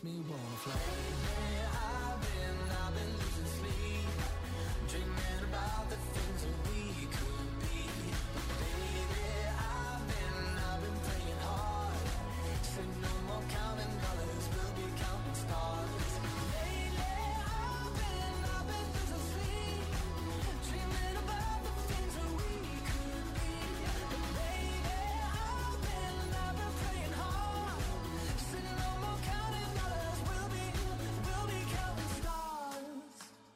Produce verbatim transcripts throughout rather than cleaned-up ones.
makes me wanna fly. Lately I've been, I've been losing sleep, dreaming about the things that we could be. Baby, I've been, I've been praying hard, said no more counting dollars, we'll be counting stars. Lately I've been, I've been losing sleep, dreaming about the things that we could be. Baby, I've been, I've been praying hard, said no more counting dollars, we'll be, we'll be counting stars.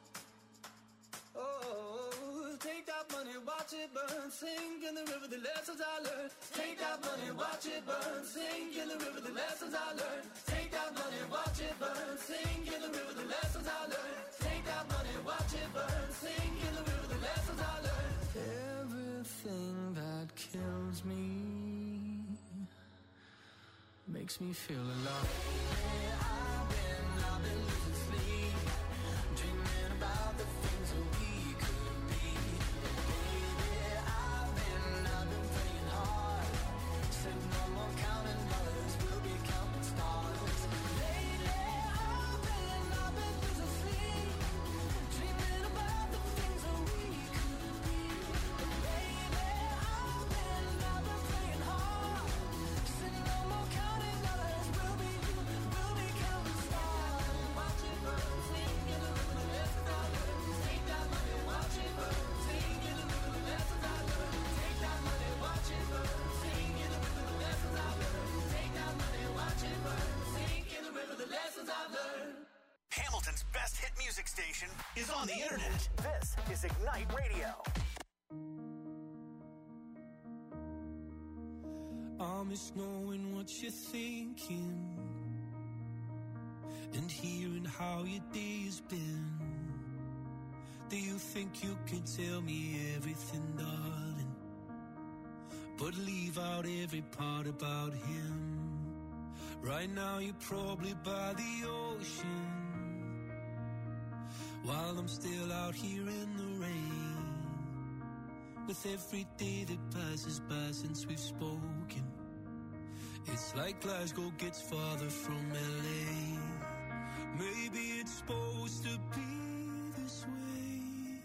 Oh, take that money, watch it burn, sink in the river, the lessons I learned. Take that money, watch it burn, sink in the river, the lessons I learned. Take that money, watch it burn, sink in the river, the lessons I learned. Take that money, watch it burn, sink in the river, the lessons I learned. Everything that kills me makes me feel alive. Lately I've been, I've been losing sleep, dreaming about the things that we could be. Baby, I've been, I've been praying hard, said no more counting dollars, we'll be counting stars. Lately I've been, I've been losing sleep, dreaming about the things that we could be. Baby, I've been, I've been praying hard, said no more counting dollars, we'll be, we'll be counting stars. Watch it burn, sing in the river, the lessons I learned. Take that money, watch it burn, sing in the river, the lessons I learned. Take that money, watch it burn, sing in the river, the lessons I learned. Take that money, watch it burn, sing in the river, the lessons I learned. Hamilton's best hit music station is on the internet. This is Ignite Radio. I miss knowing what you're thinking and hearing how your day has been. Do you think you can tell me everything, darling, but leave out every part about him? Right now you're probably by the ocean, while I'm still out here in the rain. With every day that passes by since we've spoken, it's like Glasgow gets farther from L A. Maybe it's supposed to be this way,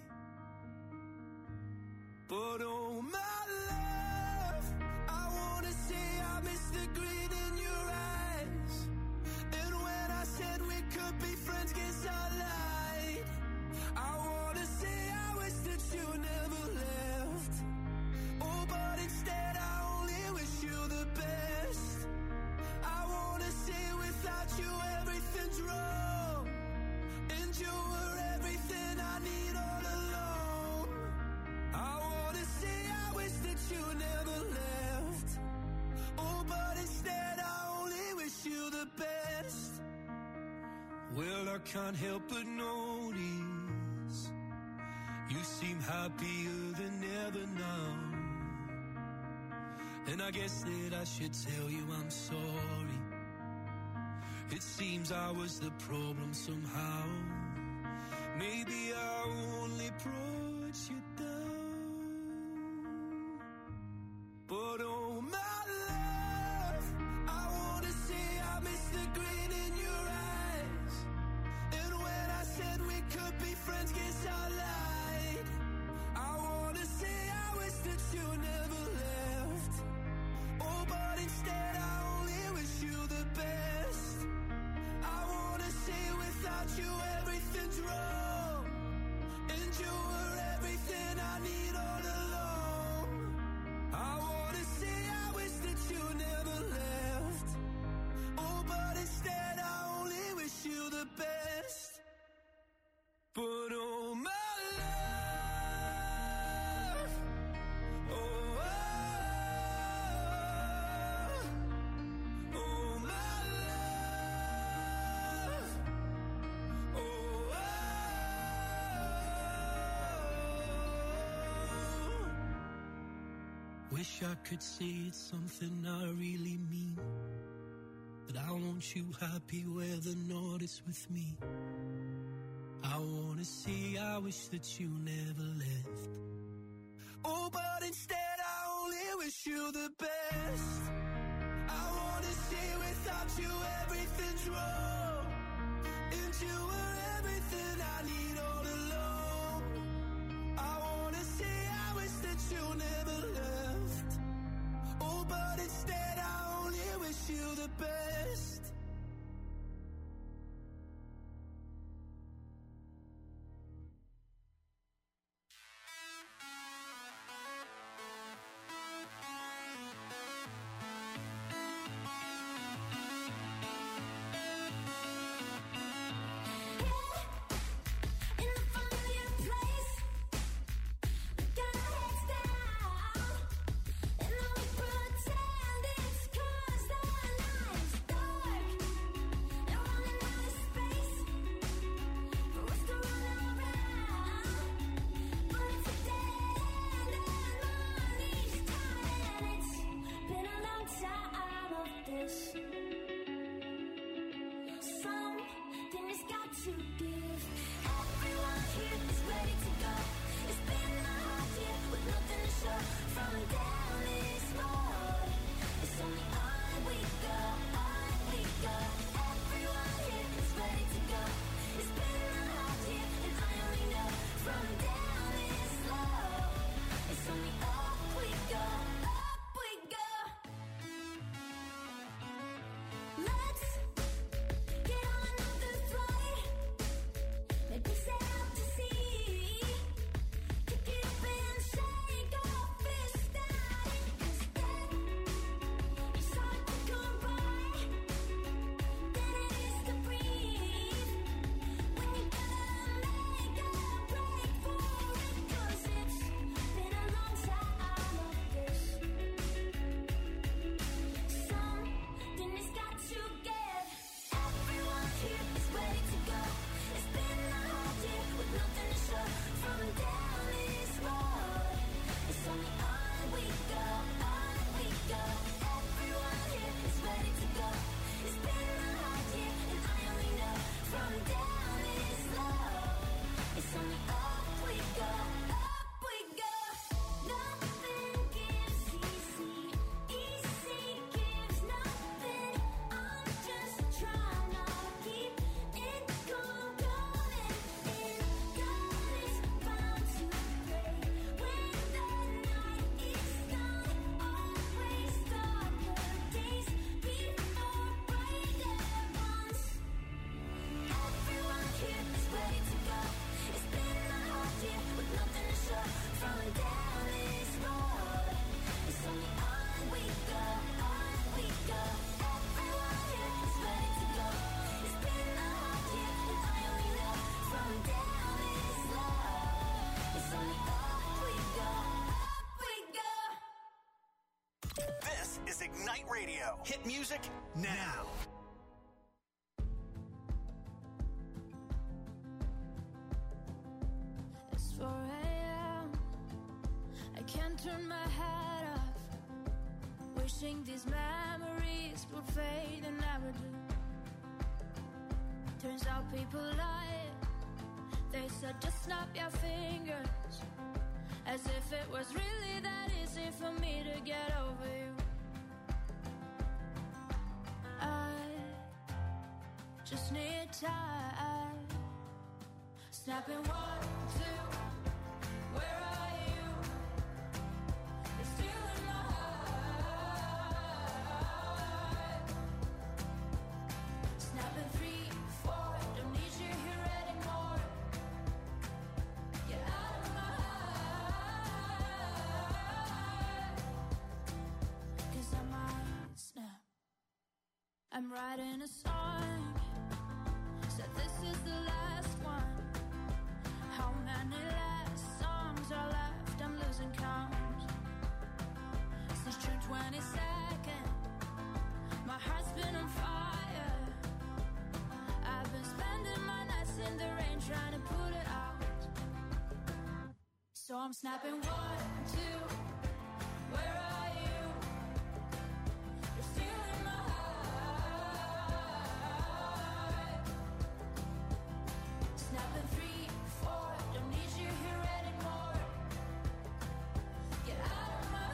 but oh my love, I wanna say I miss the grin in your eyes. And when I said we could be friends, guess I lied. I wanna say I wish that you never left. Oh, but instead I only wish you the best. I wanna say without you everything's wrong, and you were everything I need all along. I wanna say I wish that you never left. Oh, but instead I only wish you the best. Well, I can't help but notice you seem happier than ever now, and I guess that I should tell you I'm sorry. It seems I was the problem somehow. Maybe I only brought you down, but oh my love, I wanna say I miss the grin in your eyes. And when I said we could be friends, guess I lied. I wanna say I wish that you never left. Oh, but instead I only wish you the best. I wanna say without you everything's wrong, and you were everything I need all along. I wanna say I wish that you never left. Oh, but instead I only wish you the best. But oh my love, oh, oh, oh my love, oh, oh. Wish I could say it's something I really mean, that I want you happy where the north is with me. I wanna say I wish that you never left. Oh, but instead I only wish you the best. I wanna say without you everything's wrong, And you were everything I need all along. I wanna say I wish that you never left. Oh, but instead I only wish you the best. Ignite Radio. Hit music now. It's four a.m. I can't turn my head off. Wishing these memories would fade and never do. Turns out people lie. They said just snap your fingers. As if it was really that easy for me to get over you. I just need time. Snapping one, two, where are you? You're still in my heart. Snapping three, four, don't need you here anymore. Get out of my heart. 'Cause I might snap. I'm writing a song, said this is the last one. How many last songs are left? I'm losing count. Since June twenty-second, my heart's been on fire. I've been spending my nights in the rain trying to put it out. So I'm snapping one, two, where are you? You're still in my heart. Snapping three, four, don't need you here anymore. Get out of my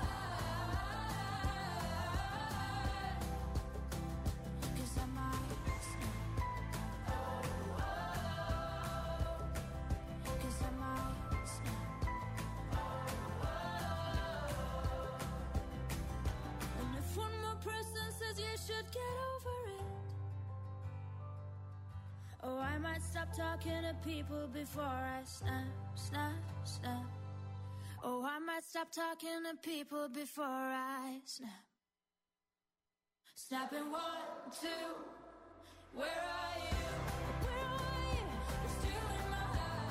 heart. 'Cause I might snap. I might stop talking to people before I snap, snap, snap. Oh, I might stop talking to people before I snap. Snapping one, two, where are you? Where are you? You're still in my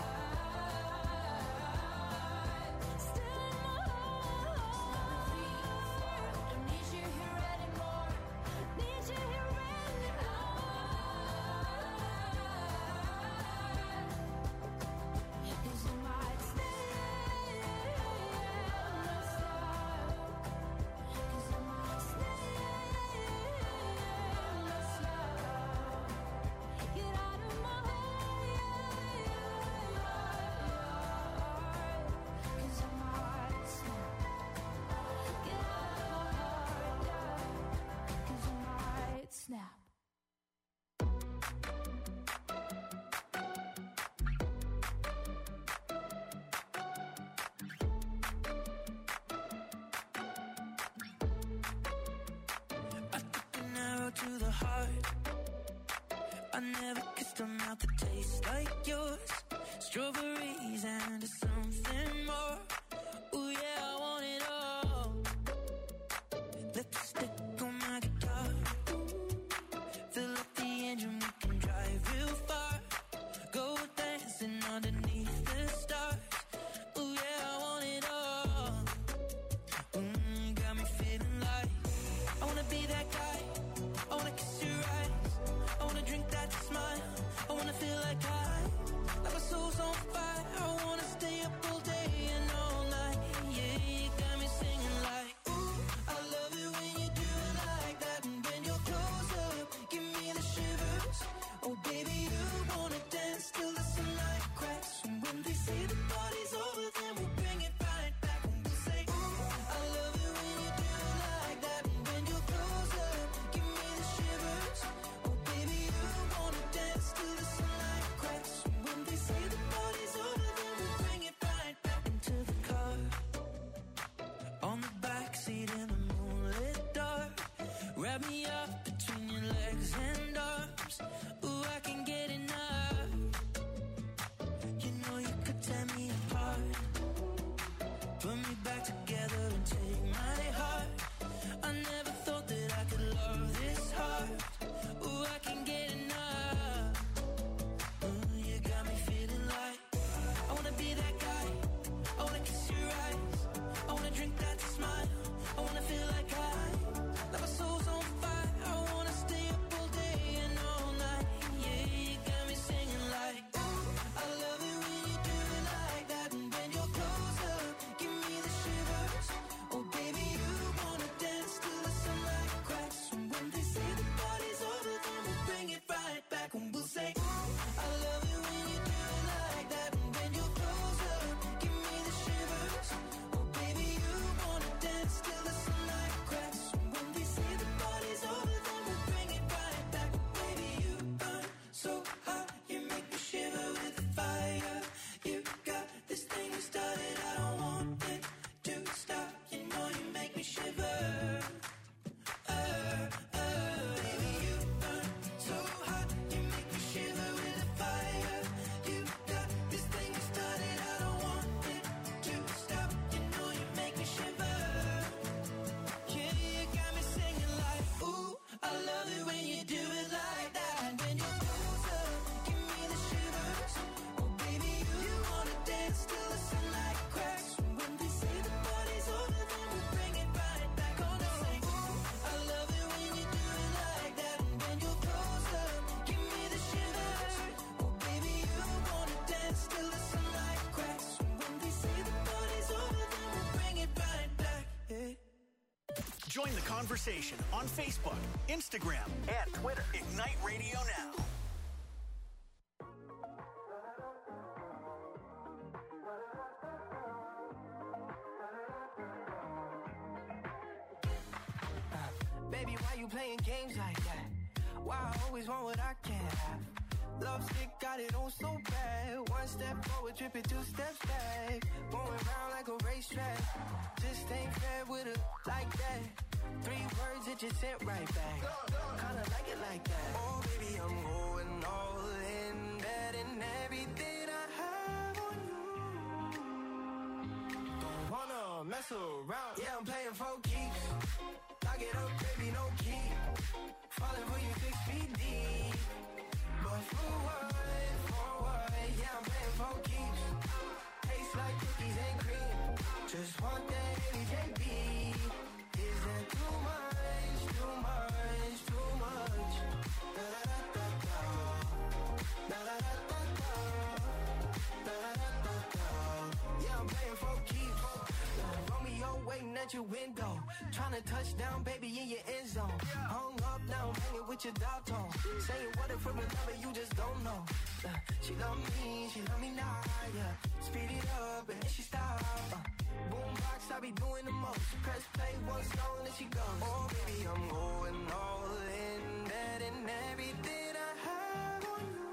heart. Still in my heart. Don't need you here anymore. Need you here anymore. 'Cause you might stay, let's stop. 'Cause I might stay, let's stop. Get out of my heart, 'cause I might stop. Get out of my heart, 'cause I might snap. I took an arrow to the heart. I never kissed a mouth that tastes like yours. Strawberries and something more. Ooh yeah, I want it all. Lipstick on my guitar. Fill up the engine, we can drive real far. Go dancing underneath the stars. Ooh yeah, I want it all. Mm, got me feeling like I wanna be that guy. I wanna kiss your eyes. I wanna drink that smile. I wanna feel like I, like my soul's on fire. I wanna stay up all day and all night. Yeah, you got me singing like, ooh, I love it when you do it like that. And when you're close up, give me the shivers. Oh baby, you wanna dance till the sunlight cracks. And when they say the party's over, then we'll bring it right back. And we'll say, ooh, I love it when you do it like that. And when you're close up, give me the shivers. Oh baby, you wanna dance till the sunlight cracks. And when they say the party's over, then we'll bring it right back into the car. On the backseat in the moonlit dark. Wrap me up between your legs and arms. Ooh, I can get enough. You know you could tear me apart. Put me back together and take my heart. I never thought that I could love this hard. Ooh, I can get enough. Ooh, you got me feeling like I wanna be that guy. I wanna kiss your eyes. I wanna drink that smile. I wanna feel like I, like my soul's on fire. I wanna stay up all day and all night. Yeah, you got me singing like, ooh, I love it when you do it like that. And when you're close up, give me the shivers. Oh baby, you wanna dance till the sunlight cracks. And when they say the party's over, then we'll bring it right back. And we'll say, ooh, I love it when you do it like that. And when you're close up, give me the shivers. Oh baby, you wanna dance till the sunlight cracks. And when they say the party's over, then we'll bring it right back. Baby, you burn so hot, you make me shiver with the fire. You got this thing you started, I don't want it to stop. You know you make me shiver. Uh, uh, baby, you burn so hot, you make me shiver with the fire. You got this thing you started, I don't want it to stop. You know you make me shiver. Yeah, you got me singing like, ooh, I love it when you do it like that. And when you're close up, give me the shivers. Oh baby, you wanna dance till the sunlight cracks. And when they say the party's over, then we'll bring it right back. Gonna say, ooh, I love it when you do it like that. And when you're close up, give me the shivers. Oh baby, you wanna dance till the sunlight cracks. And when they say the party's over, then we'll bring it right back. Yeah. Join the conversation on Facebook, Instagram, And Twitter. Ignite Radio Now. Baby, why you playing games like that? Why I always want what I can't have? Love sick, got it on so bad. One step forward, tripping two steps back. Going round like a racetrack. Just ain't fair with a like that. Three words that you sent right back. Kinda like it like that. Oh, baby, I'm going all in. betting everything I have on you. Don't wanna mess around. Yeah, I'm playing for keeps. Lock it up, baby, no key. Falling for you six feet deep. But for what, for what? Yeah, I'm playing for keeps. Taste like cookies and cream. Just want that L J B. Is that too much, too much, too much? Da-da-da-da-da. Da-da-da-da-da. Da-da-da-da-da. Yeah, I'm playing for keeps. Romeo waiting at your window. Tryna touch down, baby, in your end zone. Hung up now, hanging with your dog tone. Saying what if we're in love and you just don't know. Uh, she love me, she love me now, yeah. Speed it up and then she stop. Uh, boombox, I be doing the most. Press play one song and she goes. Oh, baby, I'm going all in. Betting everything I have on you.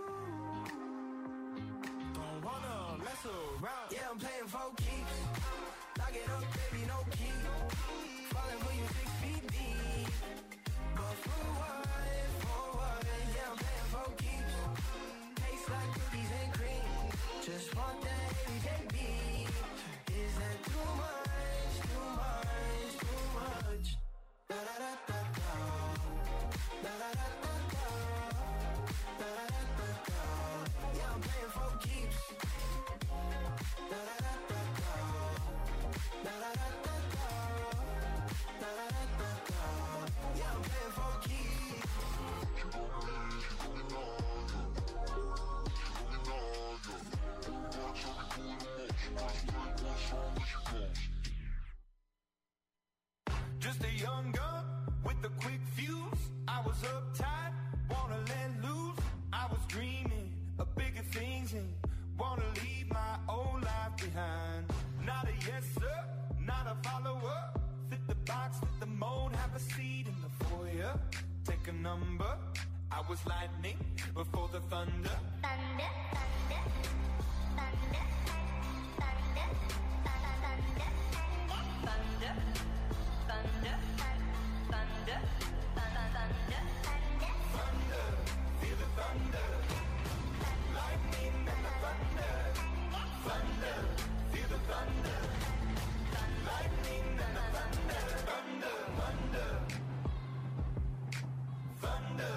Don't wanna mess around. Yeah, I'm playing for keeps. Lock it up, baby, no key. Falling for you six feet deep. But for what, for what? Yeah, I'm playing for keeps. Taste like cookies and cream. Just want that L J B. Is that too much, too much, too much? Da-da-da-da-da. Da-da-da-da-da. Da-da-da-da-da. Yeah, I'm playing for keeps. Da-da-da-da-da. Da-da-da-da-da. Da-da-da-da-da. Yeah, I'm playing for keeps. Just a young gun with a quick fuse. I was uptight, wanna let loose. I was dreaming of bigger things and wanna leave my old life behind. Not a yes sir, not a follower. Fit the box, fit the mold, have a seat in the foyer. Take a number. I was lightning before the thunder. Thunder, thunder, thunder, thunder, thunder, thunder, thunder, thunder, thunder, Thunder, feel the thunder. Lightning and the thunder. Thunder, feel the thunder. Lightning and the thunder. Thunder, thunder. Thunder.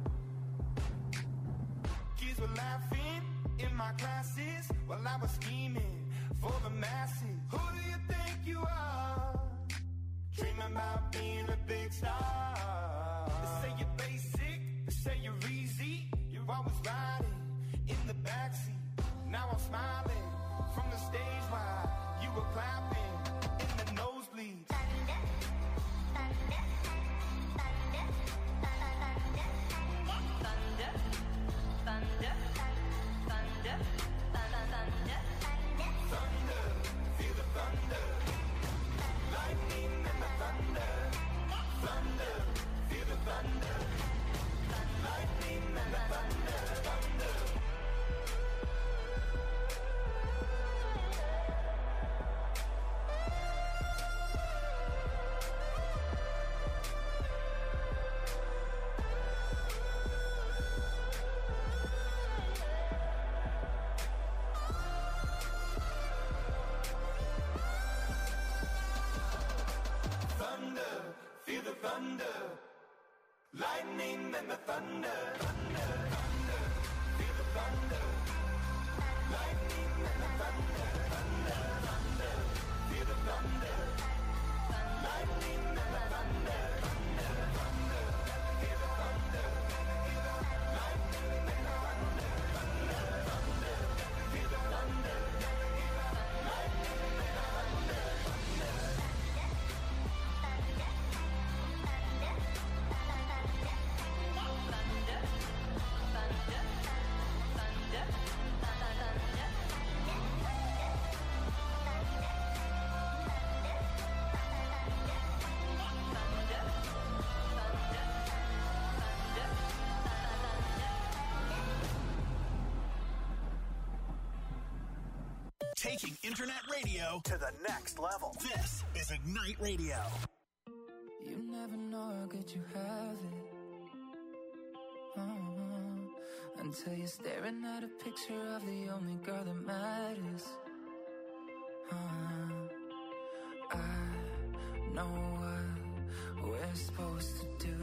Kids were laughing in my classes while I was scheming for the masses. Who do you think you are? Dreaming about being a big star. They say you're basic, they say you're easy. You're always riding in the backseat. Now I'm smiling from the stage while you were clapping in the nosebleeds. thunder, thunder, thunder, thunder, thunder, thunder, thunder, thunder, Thunder, feel the thunder. Lightning and the thunder. Thunder, feel the thunder. Lightning and the thunder. Thunder. Thunder, feel the thunder. Lightning and the thunder. Thunder, thunder, feel the thunder. Lightning and the thunder. Thunder, thunder, feel the thunder. Lightning and the thunder. Thunder, thunder, feel the thunder. Lightning and the thunder. Thunder, thunder, feel the thunder. Lightning and the thunder. Taking internet radio To the next level. This is Ignite Radio. You never know how good you have it. Uh-huh. until you're staring at a picture of the only girl that matters. uh, I know what we're supposed to do.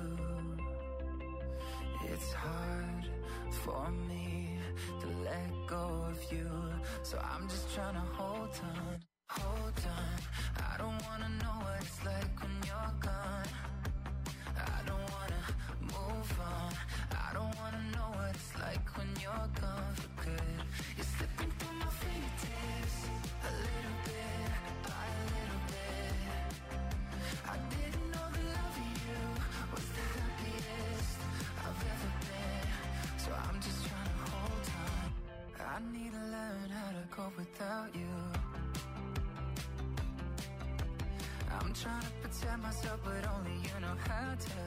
It's hard for me to let go of you, so I'm just trying to hold on, hold on. I don't wanna know what it's like when you're gone. I don't wanna move on. I don't wanna know what it's like when you're gone for good. You're slipping through my fingertips, a little bit by a little bit. I didn't know the love of you was the happiest I've ever been, so I'm just trying to hold on. I need to learn how to cope without you. I'm trying to protect myself, but only you know how to.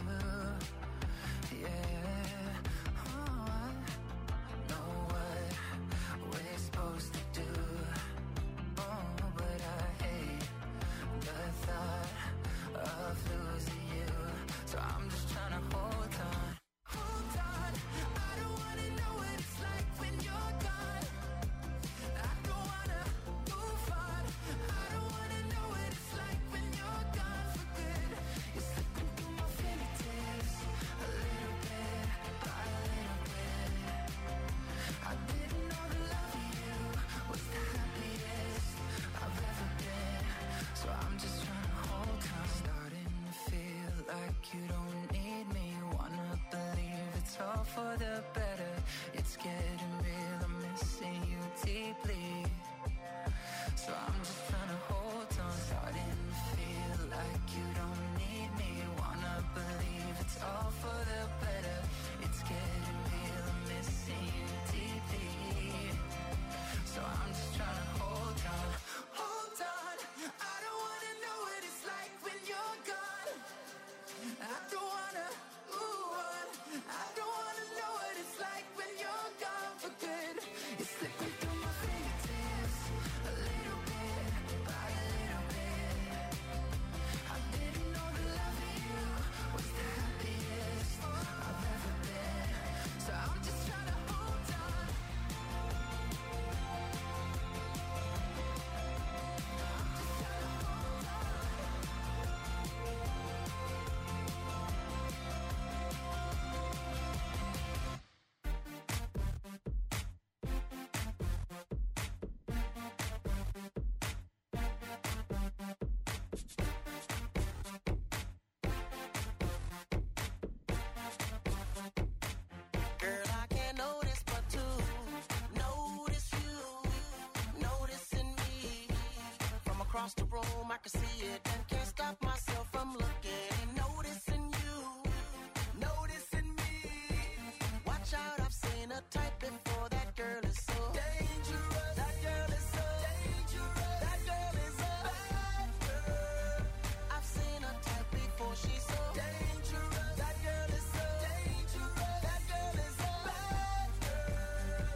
Yeah, oh, I know what we're supposed to do. Oh, but I hate the thought of losing you, so I'm just trying to hold on. Hold on, I don't wanna know what it's like when you're gone. I don't wanna move on. I don't wanna know what it's like when you're gone for good. You're slipping through my fingertips, a little bit by a little bit. I didn't know the love of you was the happiest I've ever been, so I'm just trying to hold on. Starting to feel like you don't need me. Wanna believe it's all for the better. It's getting real, I'm missing you deeply, so I'm just trying to hold on. Starting to feel like you don't need me. Wanna believe it's all for the better. It's getting real, I'm missing you deeply, so I'm just trying to hold on. Hold on, I don't wanna know what it's like when you're gone. I don't wanna move on. I don't wanna know what it's like when you're gone for good. You're slipping through my fingertips, a little bit by a little bit. I didn't know the love of you was the happiest I've ever been, so I'm just trying to hold on. Girl, I can't notice but to notice you, noticing me. From across the room, I can see it and can't stop myself from looking. Noticing you, noticing me. Watch out, I've seen a type before. That girl is so dangerous. That girl is so dangerous. That girl is a bad girl. I've seen a type before. She's so dangerous. That girl is so dangerous. That girl is a bad girl.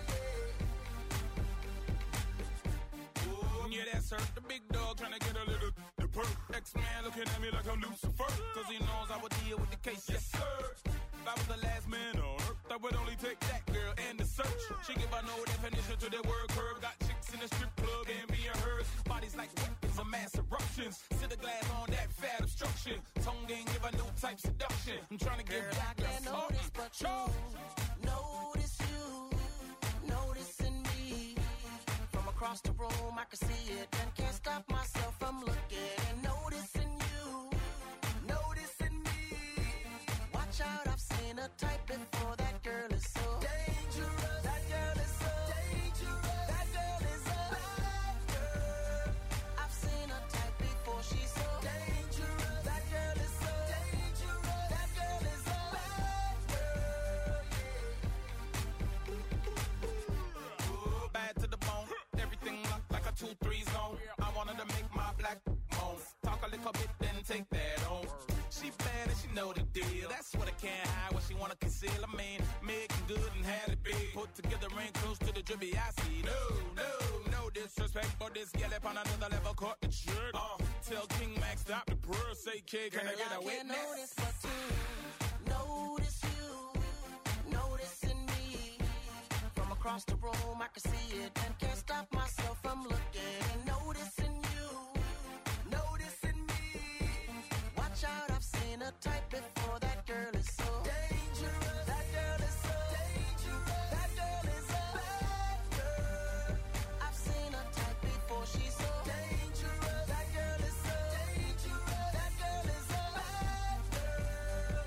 Yeah, that's her, the big dog trying to get a little the perk. X-Man looking at me like I'm Lucifer, cause he knows I would deal with the case. Yes, sir. If I was the last man on earth, I would only take that girl and the search. She give her no definition to their word curve. Got chicks in the strip club and being hers. Bodies like weapons of mass eruptions. Sit the glass on that fat obstruction. Tongue ain't give her no type seduction. I'm trying to get Girl, back I can't notice but you. Notice you, noticing me. From across the room, I can see it and can't stop myself from looking. Noticing you, noticing me. Watch out, I've seen a type before. That girl is so dangerous. That girl is so dangerous. That girl is a bad girl. I've seen a type before. She's so dangerous. That girl is so dangerous. That girl is a bad girl. bad to the bone. Everything locked like a two three zone. I wanted to make my black moan. Talk a little bit, then take that on. She bad and she know the deal. That's what I can't hide, what she wanna conceal. I mean, making good and had it big. Put together ain't close to the drippy I see. No, no, no disrespect, but this gal up on another level caught the jerk. Uh, tell King Max stop the purr, say kid, can I get a I can't witness? notice but to notice you, noticing me. across the room, I can see it and can't stop myself from looking and noticing you, noticing me. Watch out, I've seen a type before. That girl is so dangerous. That girl is so dangerous. That girl is a bad girl. I've seen a type before. She's so dangerous. That girl is so dangerous. That girl is a bad girl.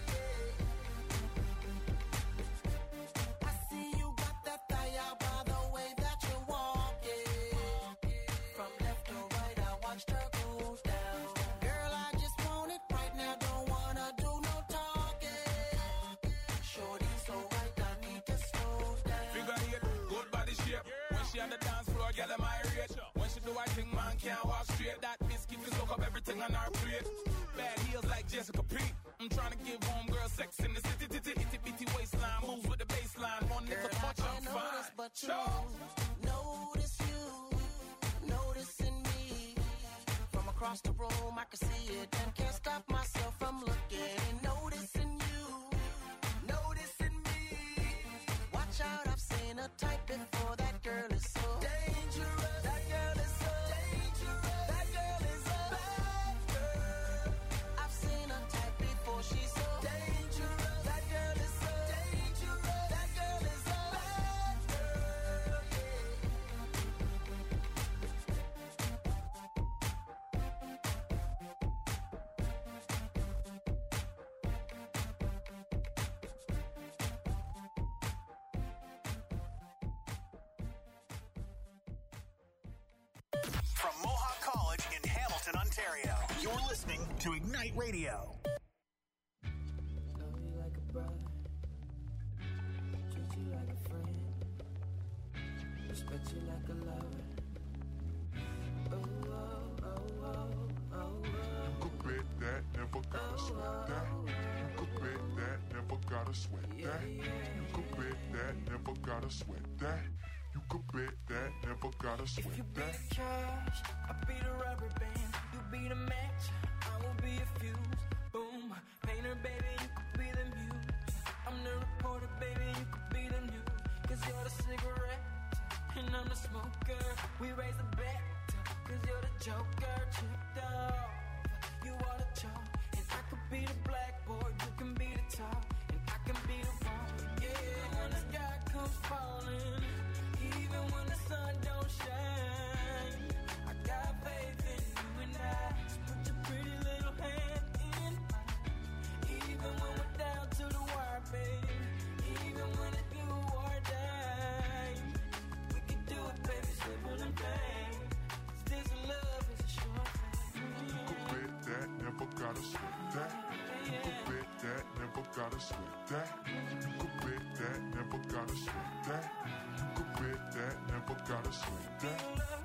Yeah. I see you got that thigh out by the way that you're walking. From left to right, I watched her go down. Girl, I just want it right now. Don't wanna do no talking. Shorty so right, I need to slow down. Figure eight, good body shape. When she on the dance floor, get them irate. When she do I think man can't walk straight. That biscuit will soak up everything on our plate. Bad heels like Jessica Pete. I'm trying to give homegirl sex in the city, titty, itty bitty waistline. Moves with the baseline. One nigga Girl, punch, I I'm can't fine. notice but you. Sure. Notice you, noticing me. From across the room, I can see it and can't stop myself from looking and noticing you, noticing me. Watch out, I've seen a type before. That girl is so dangerous. That girl is so dangerous. That girl is a bad girl. I've seen a type before. She's so dangerous. That girl is so dangerous. That girl is a bad girl. From Mohawk College in Hamilton, Ontario, you're listening to Ignite Radio. Love you like a brother, treat you like a friend, respect you like a lover. Oh, oh, oh, oh, oh, You could bet that, never gotta sweat that. You could bet that, never gotta sweat that. You could bet that, never gotta sweat that. You could bet that, never gotta If sweat you be that. the cash, I'll be the rubber band. You be the match, I will be a fuse. Boom, painter, baby, you could be the muse. I'm the reporter, baby, you could be the news. Cause you're the cigarette, and I'm the smoker. We raise the bet, cause you're the joker. Checked off, you are the chalk. And I could be the blackboard, you can be the top. And I can be the wrong. Yeah, when the sky comes falling, even when the sun don't shine, I got faith in you and I. Just put your pretty little hand in mine. Even when we're down to the wire, baby. Even when it's do or die, we can do it, baby, simple and plain. 'Cause this love is a sure thing. You could bet that, never gotta sweat that. You could bet that, never gotta sweat that. You could bet that, never gotta sweat that. You could bet that, never gotta sweat that.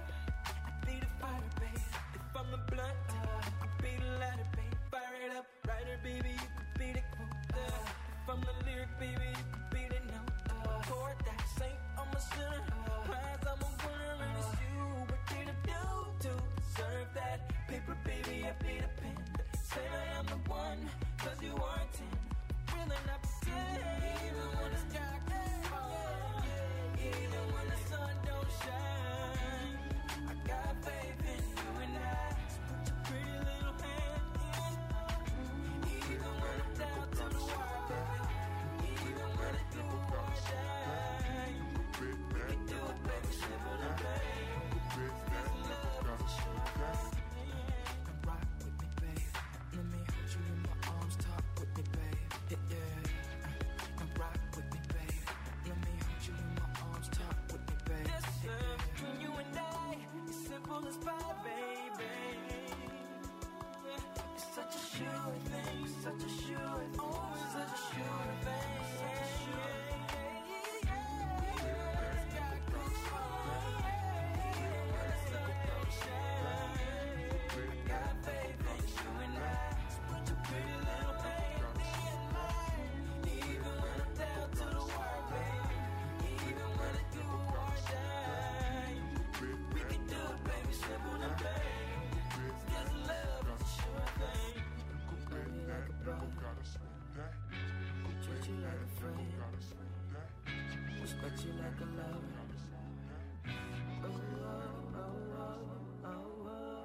I be the fighter, baby. If I'm the blunt, I could be the lighter, baby. Fire it up, writer, baby. You could be the quote. If I'm the lyric, baby, you could be the note. Chord that saint, I'm a sinner. Prize, I'm a winner, and it's you. What did I do to deserve that? Paper, baby, I be the pen. Say I am the one, cause you are ten. Really not pretend. Even when the sky gets falling, even when the sun don't shine, I got faith in you and I. Just put your pretty little hand in mine. Even when I'm down to the wire, baby. Even when I do or die, we can do it, baby, simple and plain. You could bet that, never gotta sweat that. Come rock with me, babe. Let me hold you in my arms, talk with me, babe. Yeah, yeah. Come rock with me, babe. Let me hold you in my arms, talk with me, babe. Yes, sir. Yeah, yeah. you like a lover. Oh, oh, oh, oh, oh, oh.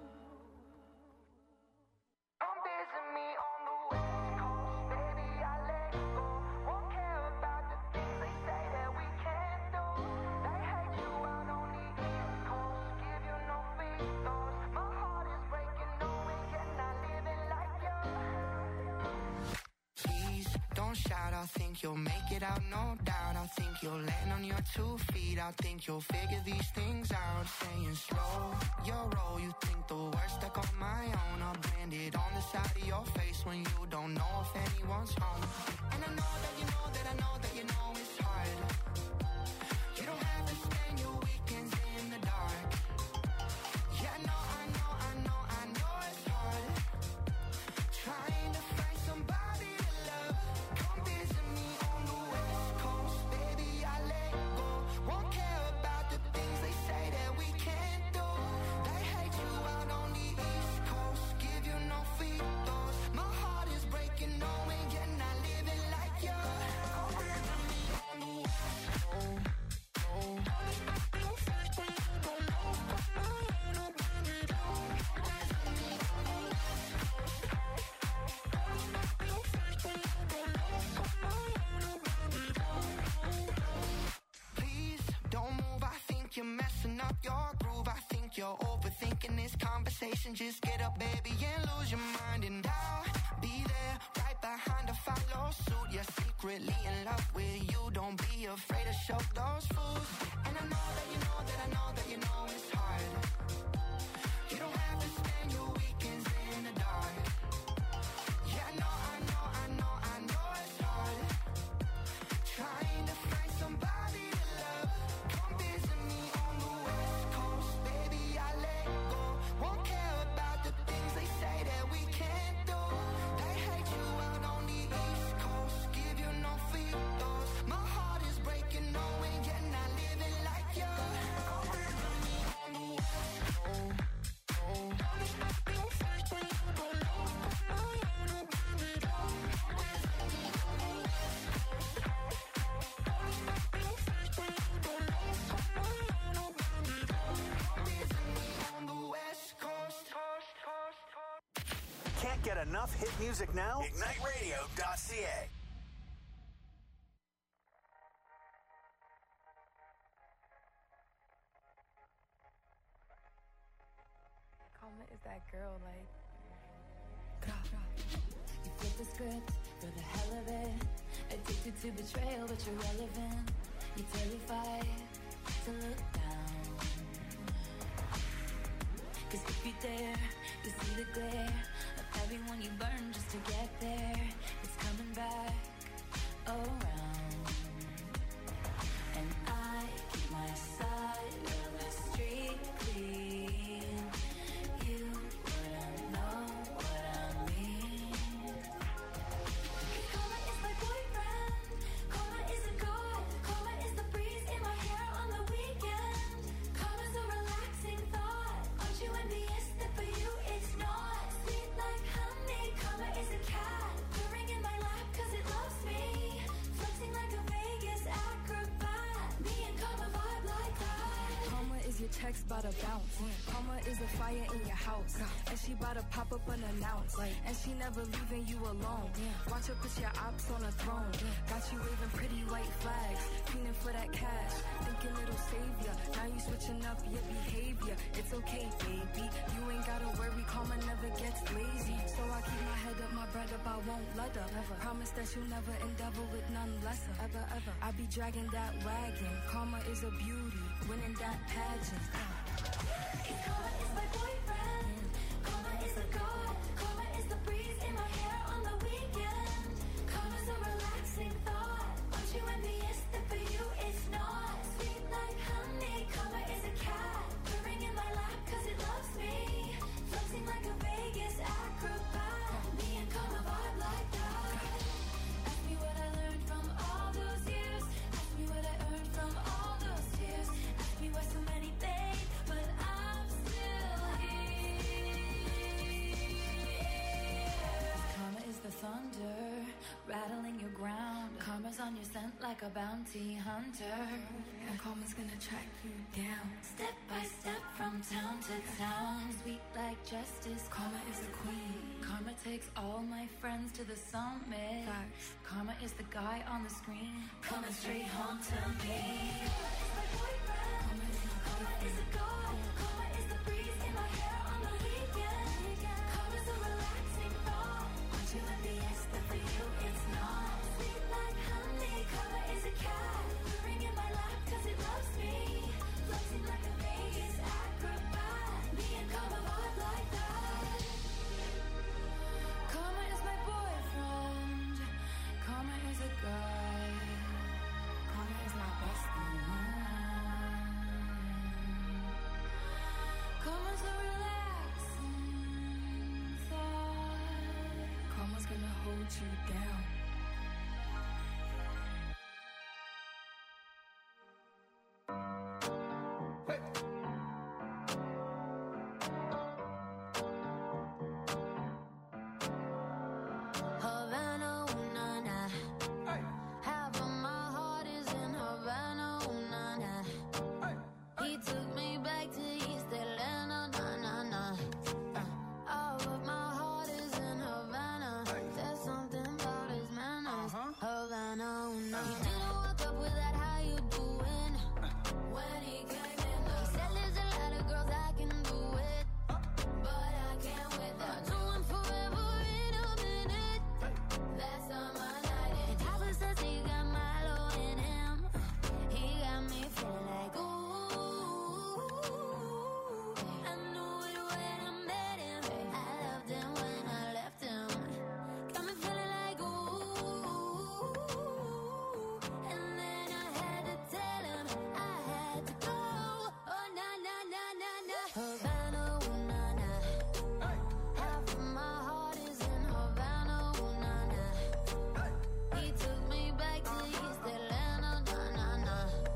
Come visit me on the West Coast, baby, I let go. Won't care about the things they say that we can't do. They hate you out on the East Coast, give you no free throws. My heart is breaking, knowing you're not living like you. Please don't shout, I think you'll make it out, no doubt. I think you'll land on your two feet. I think you'll figure these things out. Saying slow your roll, you think the worst stuck on my own. I'll brand it on the side of your face when you don't know if anyone's home. And I know that you know that I know that you know it's hard. You don't have to spend your weekends in the dark. Yeah, I know, I know, I know, I know it's hard. Trying to find somebody to love. Come visit me on the West Coast, baby, I let go. Won't care about the things they say that we can't do. They hate you out on the East Coast, give you no free throws. My heart is breaking, knowing you're not living like you. Come visit me on the West Coast. Please don't move, I think you're messing up your groove. I think you're overthinking this conversation. Just get up, baby, and lose your mind. And I'll be there, right behind to follow suit. You're secretly in love with you. Don't be afraid to show those fools. And I know that you know that I know that you know it's hard. You don't have to spend your weekends in the dark. Yeah, I know, I know, I know, I know it's hard. Trying to find somebody to love. Come visit me on the West Coast, baby, I let go. Won't care about the things they say that we can't do. They hate you out on the East Coast, give you no free throws. My heart is breaking, knowing you're not living like you. Come visit me on the West Coast. Can't get enough hit music now? Ignite Radio dot C A. Karma is that girl, like. You flip the script for the hell of it. Addicted to betrayal, but you're relevant. You're terrified to look down. Cause if you dare, you see the glare of everyone you burn just to get there. It's coming back around. And I keep my side of the street clean. You wouldn't know what I mean. Karma is my boyfriend. Karma is a god. Karma is the breeze in my hair on the weekend. Karma's a relaxing thought. Aren't you envious that for you it's not? Sweet like honey. Karma is a cat purring in my lap cause it loves me. Flexing like a Vegas acrobat. Me and Karma vibe like that. Karma is your text bout to bounce. Karma is a fire in your house. And she bout to pop up unannounced. And she never leaving you alone. Watch her put your ops on a throne. Got you waving pretty white flags. Feeling for that cash. Thinking it'll save ya. Now you switching up your behavior. It's okay, baby. You ain't gotta worry. Karma never gets lazy. So I keep my head up, my bread up. I won't let her. Never. Promise that you'll never endeavor with none lesser. Ever, ever. I be dragging that wagon. Karma is a beauty. Winning that pageant. Karma is my boyfriend. Karma is a god. Karma is the breeze in my hair on the weekend. Karma's a relaxing thought. Aren't you envious that for you it's not? Sweet like honey. Karma is a cat purring in my lap cause it loves me. Flexing like a Vegas acrobat. Me and Karma vibe like that. Ask me what I learned from all those years. Ask me what I earned from all those tears. Ask me why so many things, but I'm still here. on your scent like a bounty hunter. And karma's gonna track you down. Step by step from town to town. Sweet like justice. Karma is the queen. Karma takes all my friends to the summit. Facts. Karma is the guy on the screen coming straight home to me. Karma is my boyfriend. Karma is a god. Karma is the breeze in my hair on the weekend. Karma's a relaxing thought. Want you in the yes, but for you it's not. Sweet like honey. Karma is a cat. Purring in my lap cause it loves me. Floating like a Vegas acrobat. Me and Karma vibe like that. Karma is my boyfriend. Karma is a guy. Karma is my bestie. Karma's a relaxing thought. Karma's gonna hold you down. Havana, ooh, na, na. Half of my heart is in Havana, ooh, na, na. He took me back to East Atlanta, na, na, na. Uh, all of my heart is in Havana. There's something about his manners. Havana, ooh, na. He didn't walk up with that, how you doing? When he came in, he said there's a lot of girls I can do it, but I can't with that. I do one forever in a minute. That's on my night. And Papa says he got Milo in him. He got me feeling like ooh. I knew it when I met him. I loved him when I left him. Got me feeling like ooh. And then I had to tell him I had to go. Oh na na na na na. Havana, ooh na na. Half of my heart is in Havana, ooh na na. He took me back to East Atlanta, na na na.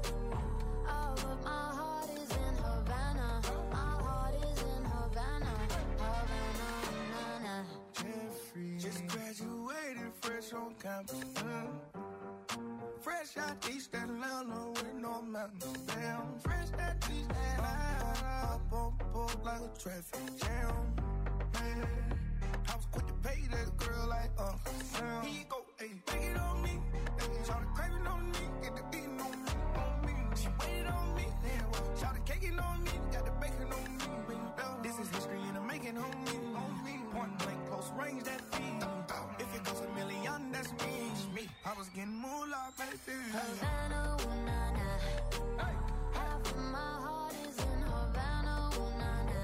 All of my heart is in Havana. My heart is in Havana, Havana, na na. Jeffrey, just graduated fresh on campus. Mm. Fresh out East Atlanta with no mountains down. Fresh out East Atlanta, up on board like a traffic jam. Man, I was quick to pay that girl like Uncle Sam. Here you go, ayy, take it on me. Ayy, shout the craving on me, get the beating on me, on me. She waited on me, then shout the caking on me, got the bacon on me. This is history and I'm making on me, on me. Point blank, close range, that feed. If it goes a million, that's me. me. I was getting moolah, baby. Havana, ooh na na. Half of my heart is in Havana, ooh na na.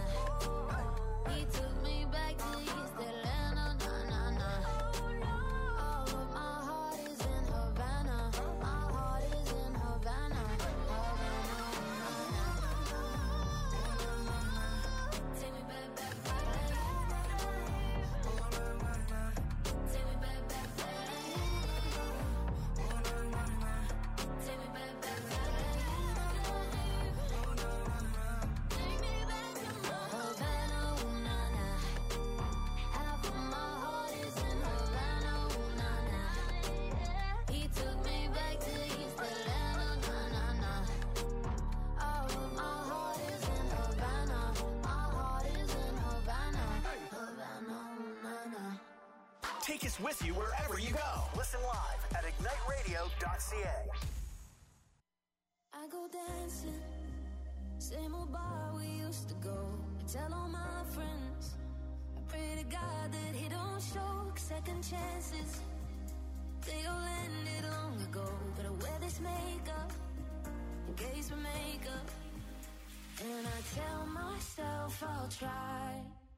He took me back to East Atlanta, na na na. All of my heart is in Havana. My heart is in Havana, Havana, ooh na na. Take me back, back, back. Take me back, back, back. Take me back, back, back. Take me back to Havana, ooh na na. Half of my heart is in Havana, ooh na na. He took me back to East Atlanta, na na na. All of my heart is in Havana. My heart is in Havana, Havana, ooh na na. Take us with you wherever you go. Listen live at ignite radio dot c a. I go dancing, same old bar we used to go. I tell all my friends, I pray to God that he don't show second chances. They all ended long ago, but I wear this makeup in case we make up. And I tell myself I'll try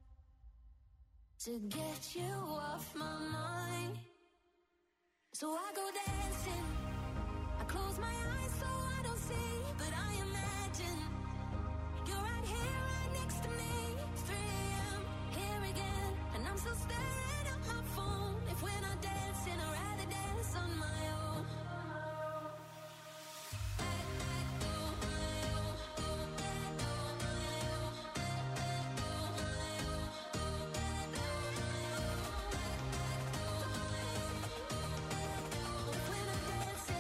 to get you off my mind. So I go dancing, I close my eyes so I don't see, but I imagine you're right here, right next to me. It's three a.m. here again, and I'm still staring at my phone. If we're not dancing, I'd rather dance on my own. If we're not dancing,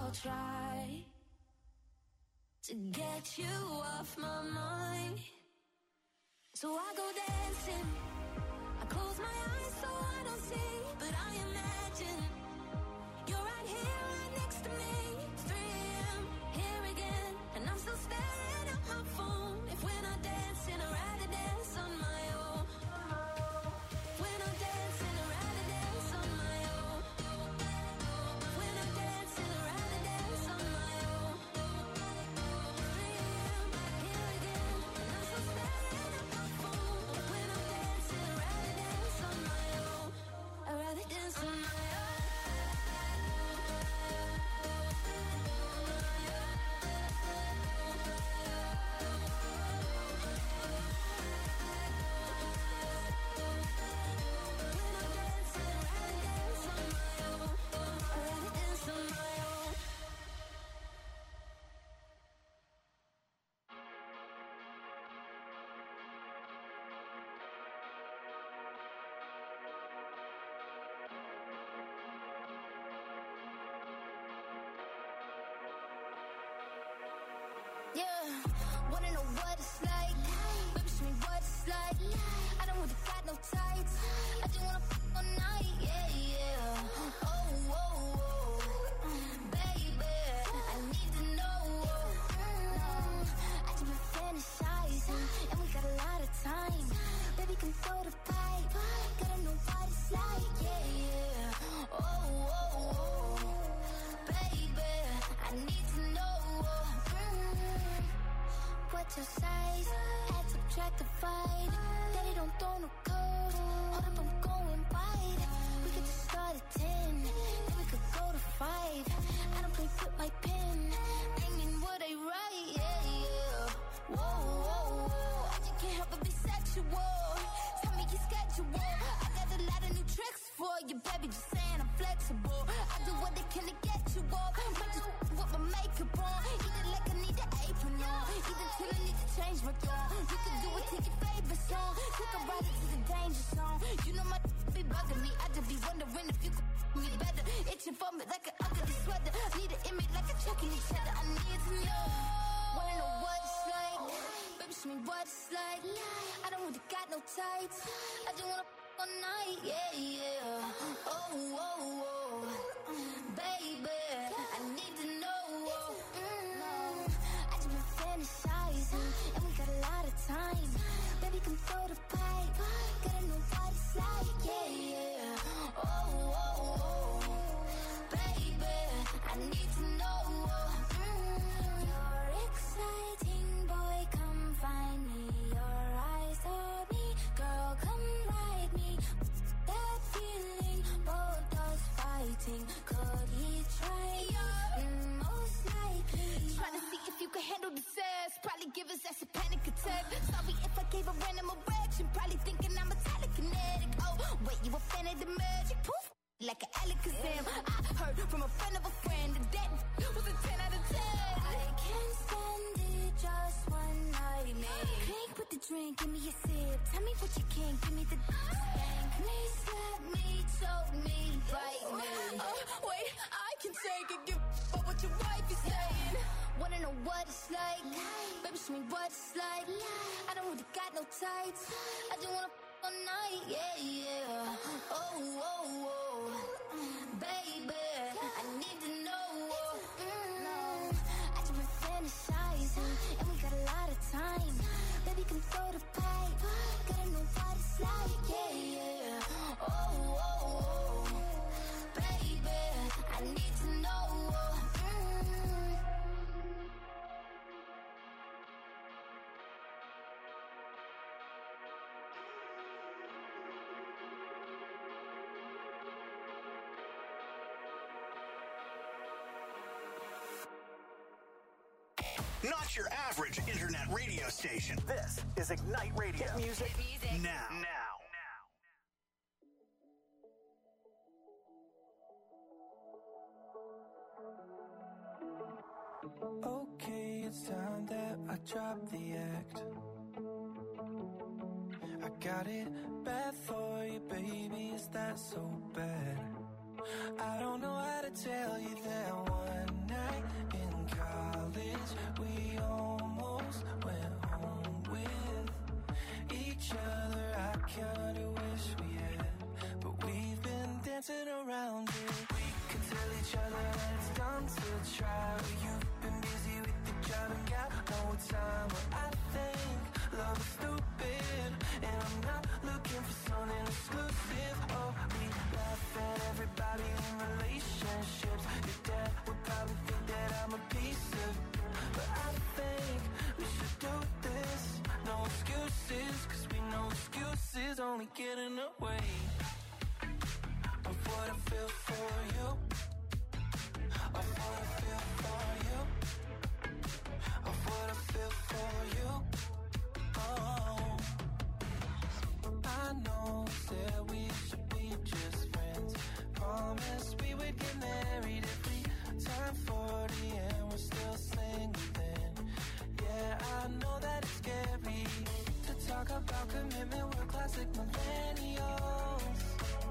I'll try to get you off my mind. So I go dancing, I close my eyes so I don't see, but I imagine you're right here, right next to me. It's three a.m. here again, and I'm still staring at my phone. If we're not dancing, I'd rather dance on my own. If we're not dancing, I'd rather dance on my own. If we're not dancing, I'd rather dance on my own. three a.m. here again, and I'm still staring at my phone. If we're not dancing, I'd rather dance on my own. I'd rather dance on my own. Yeah, wanna know what it's like? Baby, show me what it's like. I don't really got no tights. I just wanna f*** all night. Yeah, yeah. Oh, oh, oh, baby, I need to know. Mm, I just been fantasizing, and we got a lot of time. Baby, come throw the pipe. Gotta know what it's like. Yeah, yeah. Oh, oh, oh, baby, I need to know. What's your size? Add, subtract, divide. Daddy don't throw no code. Hold up, I'm going wide. We could just start at ten, then we could go to five. I don't play with my pen. I mean what I write, yeah, yeah. Whoa, whoa, whoa. I just can't help but be sexual. Tell me your schedule. I got a lot of new tricks for you, baby. Just saying I'm flexible. I do what I can to get you off. Might just with my makeup on. Either like I need an apron on. Either till I need to change my tone. You can do it to your favorite song. Take a ride into the danger zone. You know my be bugging me. I just be wondering if you could me better. Itching for me like an ugly sweater. Need an image like a checking each other. I need to know. Wanna know what it's like? Baby, show me what it's like. I don't really got no tights. I just wanna f*** all night. Yeah, yeah. Oh, oh, oh, baby, I need to know. Mm, I just been fantasizing, and we got a lot of time. Baby, come throw the pipe. Gotta know what it's like. Yeah, yeah. Oh, oh, oh, baby, I need to know. Mm, you're exciting, boy, come find me. Your eyes on me, girl, come ride me. That feeling, both us fighting. Could he try? Mm, most likely. Trying to see if you can handle the sass. Probably give us that's a panic attack. Sorry if I gave a random erection. Probably thinking I'm a telekinetic. Oh, wait, you a fan of the magic? Poof, like an Alakazam. I heard from a friend of a friend that that was a ten out of ten. I can't stand it, just one night, man. Drink with the drink, give me a sip. Tell me what you can, give me the spank me, slap me, choke me, bite me. Oh, wait, I can take it, give but what your wife is saying. Wanna know what it's like? Baby, show me what it's like. I don't really got no tights. I just wanna f*** all night, yeah, yeah. Oh, oh, oh, baby, I need to know. Mm, I just been fantasizing, and we got a lot of time. Baby, come throw the pipe. Gotta know what it's like, yeah, yeah. Oh, oh, oh, baby, I need to know. Mm. Not your average internet radio station. This is Ignite Radio. Hit music, music. now. Now. Okay, it's time that I drop the act. I got it bad for you, baby, is that so bad? I don't know how to tell you that one night college, we almost went home with each other. I kinda wish we had, but we've been dancing around it. We could tell each other that it's dumb to try. You've been busy with the job and got no time. But I think love is stupid, and I'm not looking for something exclusive. Oh, we laugh at everybody in relationships. Your dad would probably think that I'm a piece of, but I think we should do this. No excuses, cause we know excuses only get in the way of what I feel for you. Of what I feel for you. Of what I feel for you. Oh, I know that we should be just friends. Promise we would get married if we turn forty and we're still single then. Yeah, I know that it's scary to talk about commitment. We're classic millennials,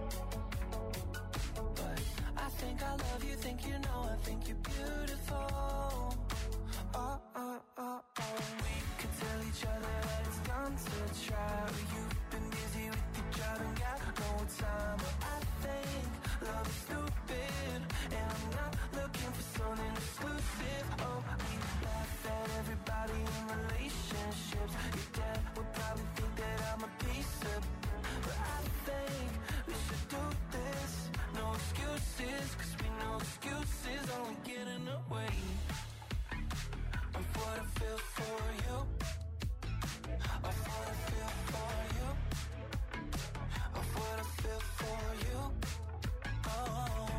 but I think I love you, think you know, I think you're beautiful. Oh, oh, oh, oh. We could tell each other that it's dumb to try. You've been busy with your job and got no time. But I think love is stupid, and I'm not looking for something exclusive. Oh, we laugh at everybody in relationships. Your dad would probably think that I'm a piece of, but I think we should do this. No excuses, cause we know excuses only get in the way of what I feel for you. Of what I feel for you. Of what I feel for you. Oh,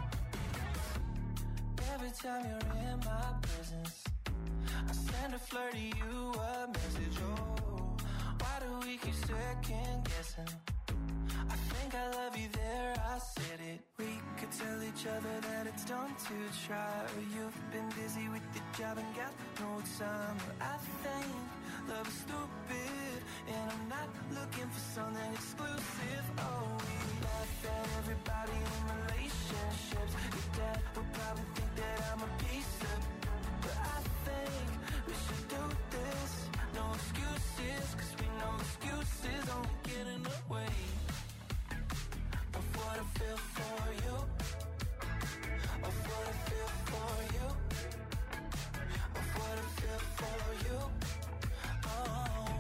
every time you're in my presence, I send a flirty you a message. Oh, why do we keep second guessing? I think I love you there, I said it. We could tell each other that it's dumb to try. You've been busy with the job and got no time. But I think love is stupid, and I'm not looking for something exclusive. Oh, we laugh at everybody in relationships. Your dad would probably think that I'm a piece of, but I think we should do this. No excuses, cause we know excuses only get in the way of what I feel for you. Of what I feel for you. Of what I feel for you. Oh,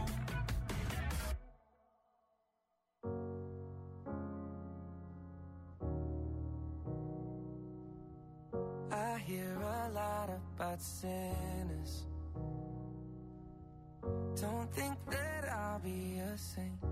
I hear a lot about sinners. Don't think that I'll be a saint,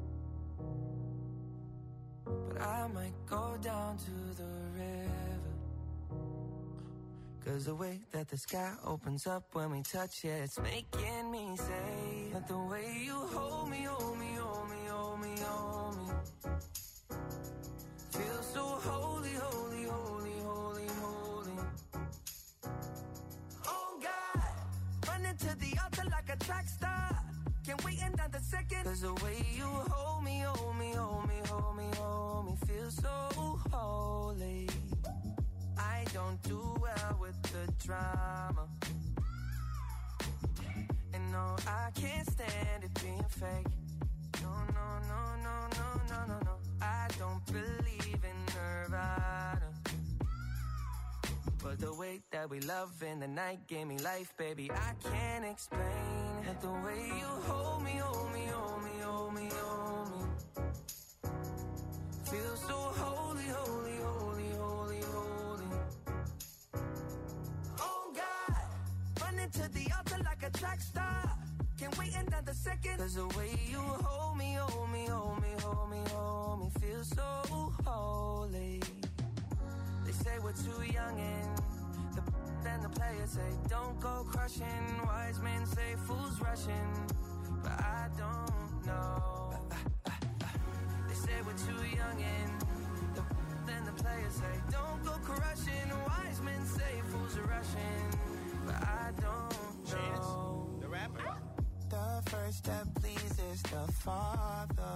but I might go down to the river. Cause the way that the sky opens up when we touch it, it's making me say that the way you hold me, hold me, hold me, hold me, hold me, feels so holy, holy, holy, holy, holy. Oh God, running to the altar like a track star. Can't wait another second. Cause the way you hold me, hold me, hold me, hold me, hold me, feels so holy. I don't do well with the drama, and no, I can't stand it being fake. No, no, no, no, no, no, no, no. I don't believe in Nirvana, but the way that we love in the night gave me life, baby. I can't explain that the way you hold me, hold me, hold me, hold me, hold me, feels so holy, holy, holy, holy, holy. Oh God, running to the altar like a track star. Can't wait another second. Cause the way you hold me, hold me, hold me, hold me, hold me, feels so holy. They say we're too young and the then the players say don't go crushing. Wise men say fools rushing, but I don't know. They say we're too young and the then the players say don't go crushing. Wise men say fools are rushing, but I don't know. Chance, the rapper. The first step pleases the Father.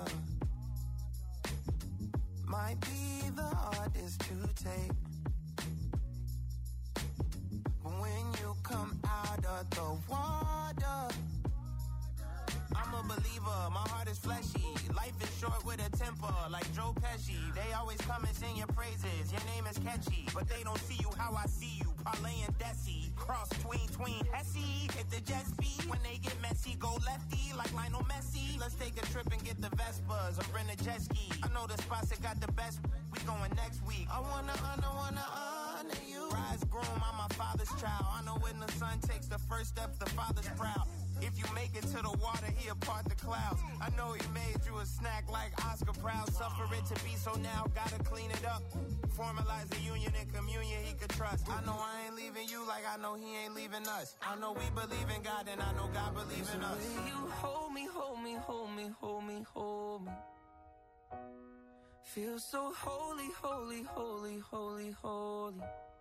Might be the hardest to take, but when you come out out the water. I'm a believer, my heart is fleshy. Life is short with a temper, like Joe Pesci. They always come and sing your praises, your name is catchy. But they don't see you how I see you, Parlay and Desi. Cross tween, tween, Hesse. Hit the jet speed, when they get messy, go lefty, like Lionel Messi. Let's take a trip and get the Vespas, or rent a jet ski. I know the spots that got the best, we going next week. I wanna honor, wanna honor you. Rise groom, I'm my father's child. I know when the son takes the first step, the father's proud. If you make it to the water, he'll part the clouds. I know he made you a snack like Oscar Proud. Suffer it to be, so now gotta clean it up. Formalize the union and communion he could trust. I know I ain't leaving you like I know he ain't leaving us. I know we believe in God and I know God believes in us. You hold me, hold me, hold me, hold me, hold me. Feel so holy, holy, holy, holy, holy.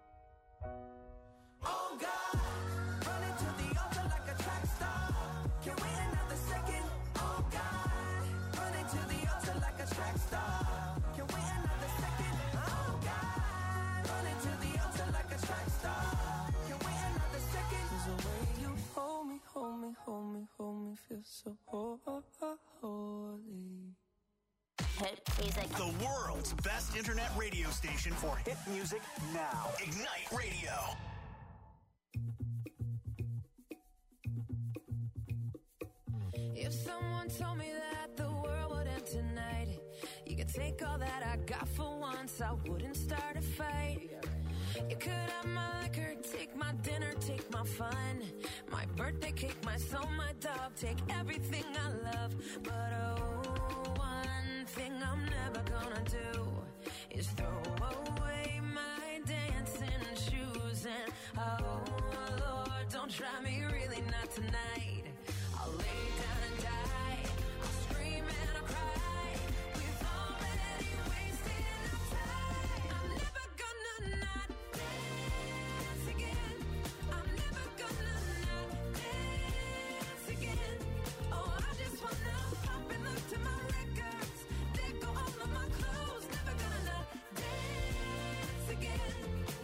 Oh God, running to the altar like a track star. Can't wait another second. Oh God, running to the altar like a track star. Can't wait another second. Oh God, running to the altar like a track star. Can't wait another second. 'Cause the way you hold me, hold me, hold me, hold me, feel so holy. Hit music. The world's best internet radio station for hit music now. Ignite Radio. If someone told me that the world would end tonight, you could take all that I got for once, I wouldn't start a fight. You could have my liquor, take my dinner, take my fun, my birthday cake, my soul, my dog, take everything I love. But oh, one thing I'm never gonna do is throw away my dancing shoes. And oh Lord, don't try me, really not tonight. I'll lay down and die, I'll scream and I'll cry. We've already wasted our time. I'm never gonna not dance again. I'm never gonna not dance again. Oh, I just wanna pop and look to my records. They go all of my clothes. Never gonna not dance again.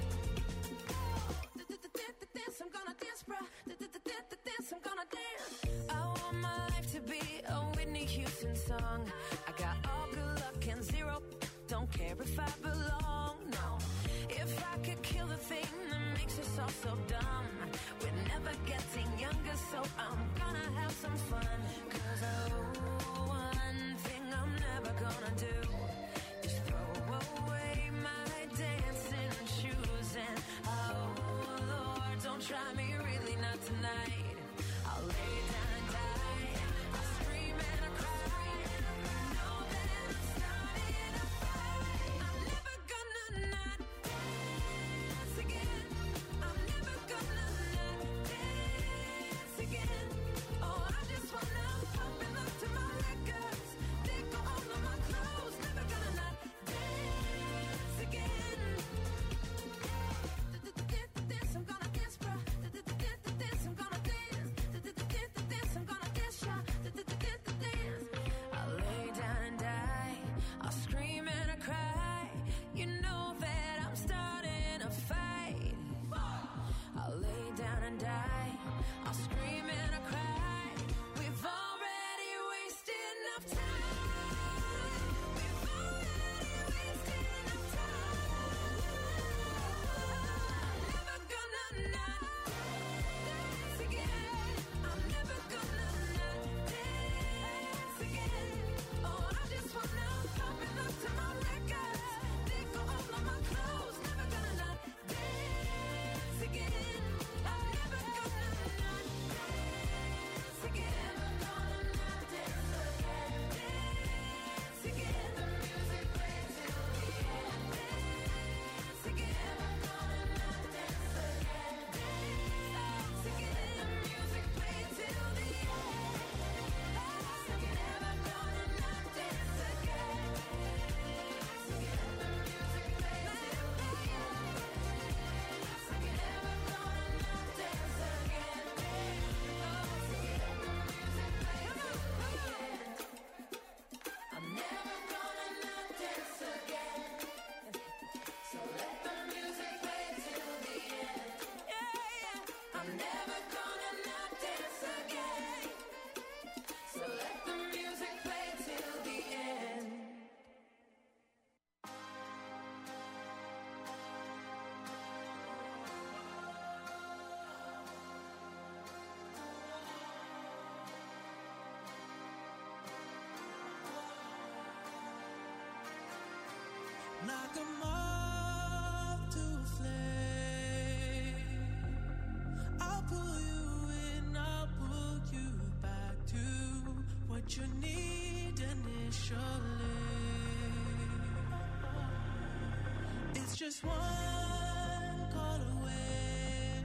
Dance, I'm gonna dance, bruh. Dance, I'm gonna dance. I want my life to be a Whitney Houston song. I got all good luck and zero. Don't care if I belong, no. If I could kill the thing that makes us all so dumb, we're never getting younger, so I'm gonna have some fun. 'Cause oh, one thing I'm never gonna do is throw away my dancing shoes. And oh Lord, don't try me, really not tonight. I'll lay down and die, I'll scream and I'll cry. Know that I'm starting a fight. I'm never gonna not dance again. I'm never gonna not dance again. Oh, I just wanna pop and look to my records. They go all of my clothes. Never like a moth to a flame. I'll pull you in, I'll pull you back to what you need initially. It's just one call away,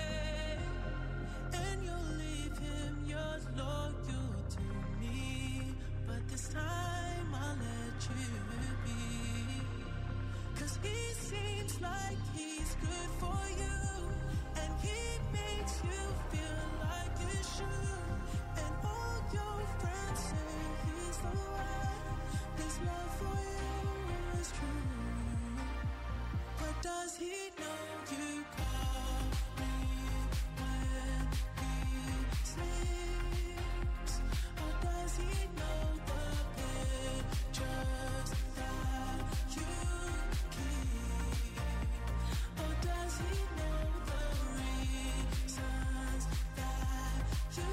and you'll leave him, you're loyal to me. But this time I'll let you be, 'cause he seems like he's good for you, and he makes you feel like you should. And all your friends say he's the one, his love for you is true. But does he know you call me when he sleeps? Or does he know the pictures that you keep? Or does he know the reasons that you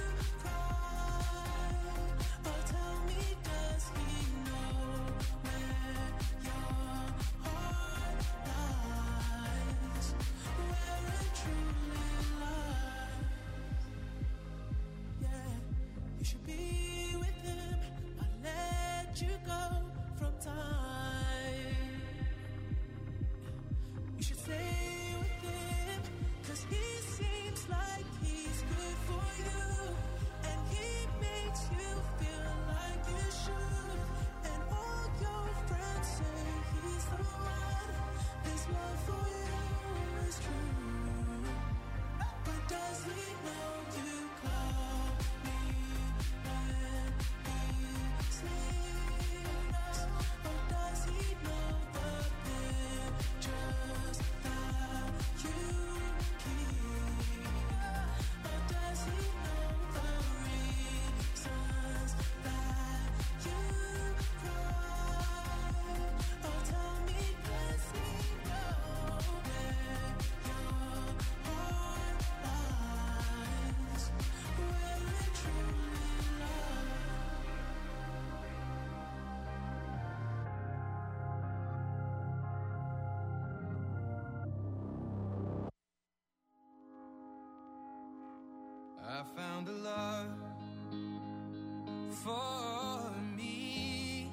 cry? Or tell me, does he know where your heart lies, where it truly lies? Yeah, you should be with him, but let you go from time. You should stay with him, 'cause he seems like he's good for you, and he makes you feel like you should. And all your friends say he's the one, his love for you is true. But does he know you call me when he sleeps? Or does he know the pictures that you keep? Or does he know the reasons that you cry? Or tell me, does he know where your heart lies, where it truly lies? I found a love for me.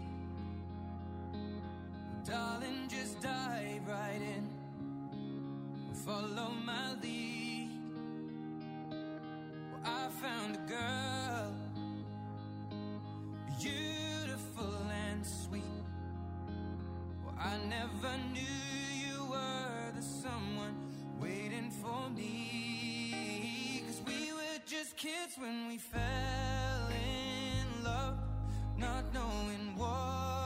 Darling, just dive right in, follow my lead. Well, I found a girl, beautiful and sweet. Well, I never knew you were the someone waiting for me. 'Cause we were just kids when we fell in love, not knowing what